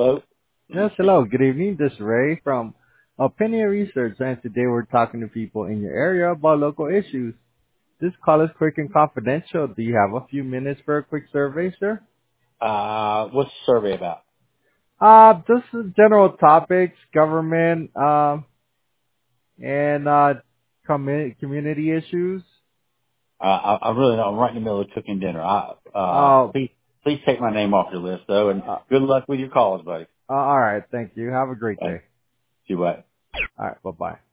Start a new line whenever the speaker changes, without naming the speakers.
Hello?
Yes, hello. Good evening. This is Ray from Opinion Research, and today we're talking to people in your area about local issues. This call is quick and confidential. Do you have a few minutes for a quick survey, sir?
What's the survey about?
Just general topics, government, and community issues.
I'm really not. I'm right in the middle of cooking dinner.
Uh,
Please take my name off your list, though, and good luck with your calls, buddy.
all right. Thank you. Have a great
Bye.
day.
See you. Bye.
All right. Bye bye.